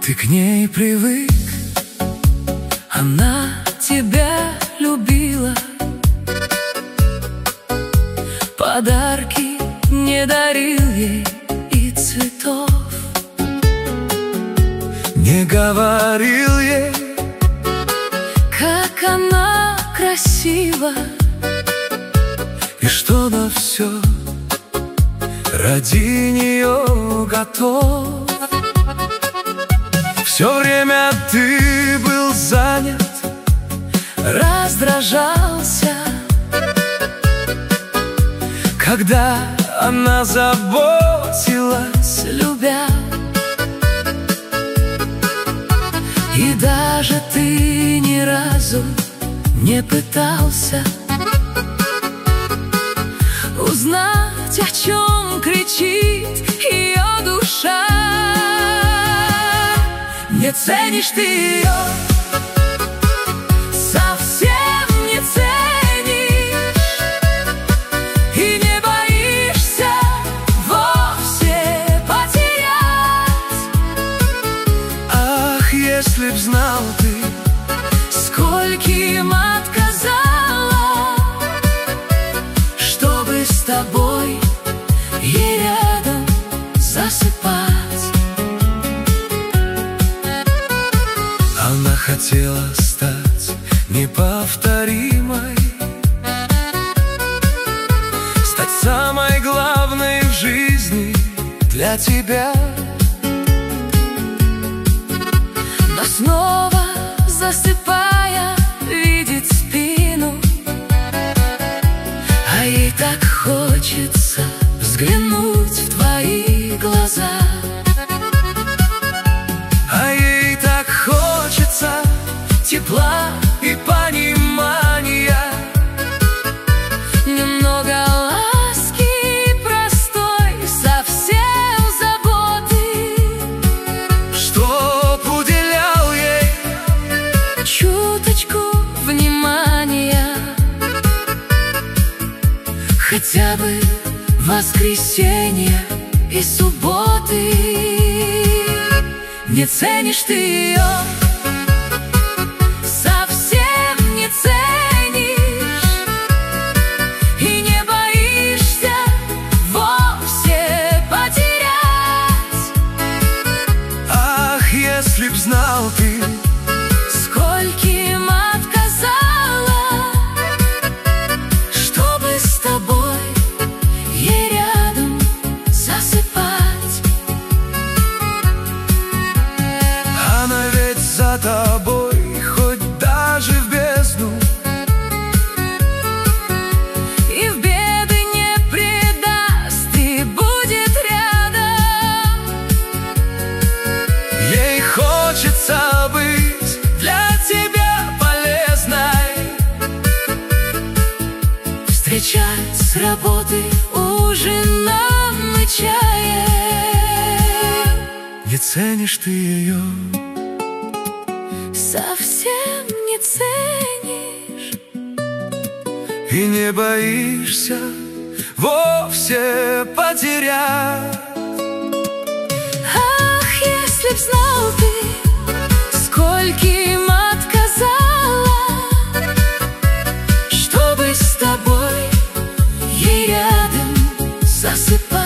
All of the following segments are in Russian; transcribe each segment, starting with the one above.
Ты к ней привык, она тебя любила, подарки не дарил ей и цветов, не говорил ей, как она красива, и что на все ради нее готов. Все время ты был занят, раздражался, когда она заботилась, любя. И даже ты ни разу не пытался узнать, о чем кричит ее душа. Не ценишь ты ее, совсем не ценишь, и не боишься вовсе потерять. Ах, если б знал ты, скольким отказала, чтобы с тобой ей рядом засыпать. Она хотела стать неповторимой, стать самой главной в жизни для тебя. Но снова засыпая, видит спину, а ей так хочется взглянуть в твои глаза. Тепла и понимания, немного ласки простой, совсем заботы, чтоб уделял ей чуточку внимания, хотя бы воскресенье и субботы. Не ценишь ты ее, если б знал ты, скольким отказала, чтобы с тобой ей рядом засыпать. Она ведь за тобой, хоть даже в бездну, и в беды не предаст, и будет рядом. Ей хочется быть для тебя полезной, встречать с работы ужином и чаем. Не ценишь ты ее, совсем не ценишь, и не боишься вовсе потерять. Ах, если б знал ты, скольким отказала, чтобы с тобой ей рядом засыпать.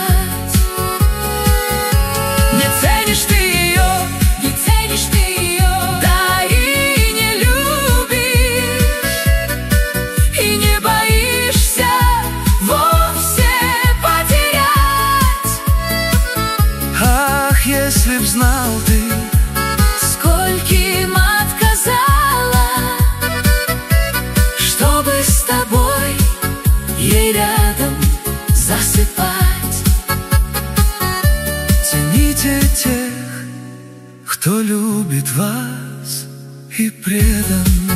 Не ценишь ты ее, не ценишь ты ее, да и не любишь, и не боишься вовсе потерять. Ах, если б знал ты, скольким отказала, чтобы с тобой ей рядом засыпать. Цените тех, кто любит вас и предан.